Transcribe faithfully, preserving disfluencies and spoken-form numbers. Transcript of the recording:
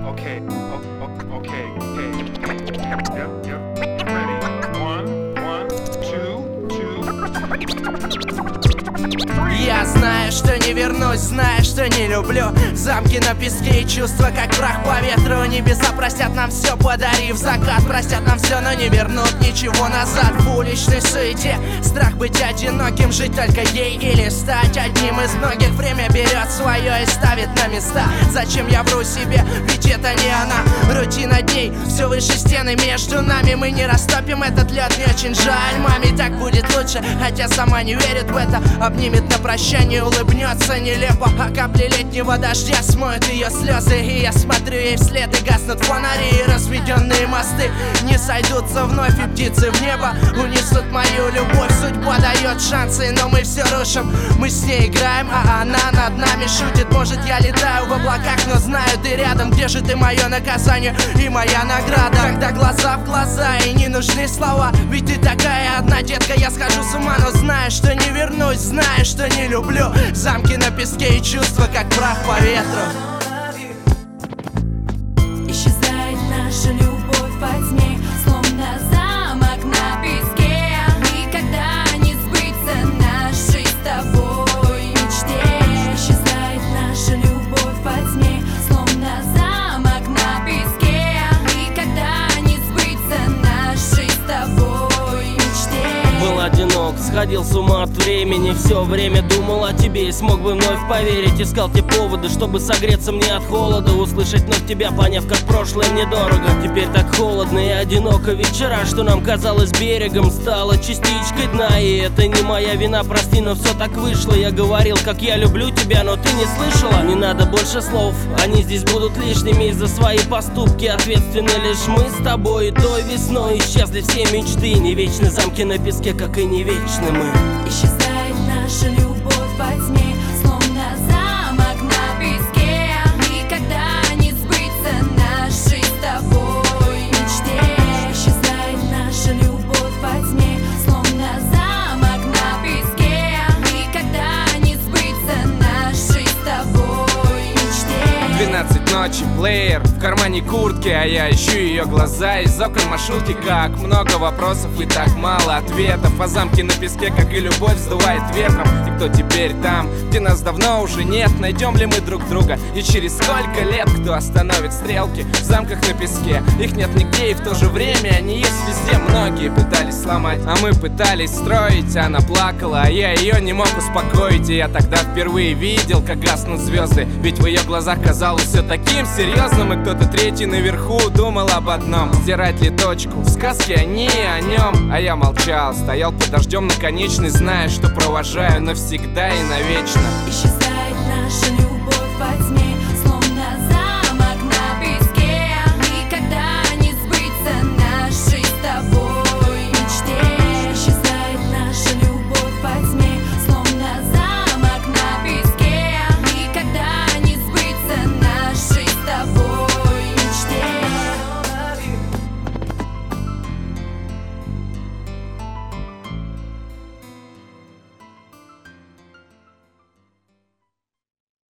Okay, okay, okay. Yep, yep. Ready? One, one, two, two. Я знаю, что не вернусь, знаю, что не люблю замки на песке и чувства, как прах по ветру. Небеса простят нам все, подарив закат. Простят нам все, но не вернут ничего назад. В уличной суете страх быть одиноким, жить только ей или стать одним из многих. Время берет свое и ставит на места. Зачем я вру себе, ведь это не она. Рутина дней, все выше стены между нами. Мы не растопим этот лед, мне очень жаль. Маме так будет лучше, хотя сама не верит в это. Обнимет на прощание, улыбнется нелепо. А капли летнего дождя смоют ее слезы. И я смотрю ей вслед, и гаснут фонари. И разведенные мосты не сойдутся вновь. И птицы в небо унесут мою любовь. Судьба дает шансы, но мы все рушим. Мы с ней играем, а она над нами шутит. Может, я летаю в облаках, но знаю, ты рядом. Где же ты, мое наказание и моя награда? Когда глаза в глаза и не нужны слова. Ведь ты такая одна, детка, я схожу с ума. Но знаю, что не вернусь, знаю, что не люблю замки на песке и чувства, как прах по ветру. Исчезает наша любовь во тьме, словно замок на песке. Никогда не сбыться нашей с тобой мечте. Исчезает наша любовь во тьме, словно замок на песке. Никогда не сбыться нашей с тобой мечте. Был одинок, сходил с ума от времени. Все время думал о тебе и смог бы вновь поверить. Искал те поводы, чтобы согреться мне от холода. Услышать вновь тебя, поняв, как прошлое мне дорого. Теперь так холодно и одиноко. Вечера, что нам казалось берегом, стало частичкой дна. И это не моя вина, прости, но все так вышло. Я говорил, как я люблю тебя, но ты не слышала. Не надо больше слов, они здесь будут лишними. За свои поступки ответственны лишь мы с тобой. И той весной исчезли все мечты. Не вечны замки на песке, как и не вечны мы. Исчезает наша любовь во тьме, словно замок на песке. Никогда не сбыться нашей с тобой мечте. Исчезает наша любовь во тьме, словно замок на песке. Никогда не сбыться нашей с тобой мечте. Двенадцать ночи, плеер в кармане куртки, а я ищу ее глаза из окон маршрутки. Как много вопросов и так мало ответов. А замки на песке, как и любовь, сдувает ветром. И кто теперь там, где нас давно уже нет? Найдем ли мы друг друга? И через сколько лет кто остановит стрелки в замках на песке? Их нет нигде, и в то же время они есть везде. Многие пытались сломать, а мы пытались строить. Она плакала, а я ее не мог успокоить. И я тогда впервые видел, как гаснут звезды. Ведь в ее глазах казалось все таким серьезным. И кто-то третий наверху думал об одном: стирать ли точку в сказке о ней и о нем. А я молчал, стоял под дождем на конечной, зная, что провожаю навсегда и навечно. Исчезает наша любовь во тьме,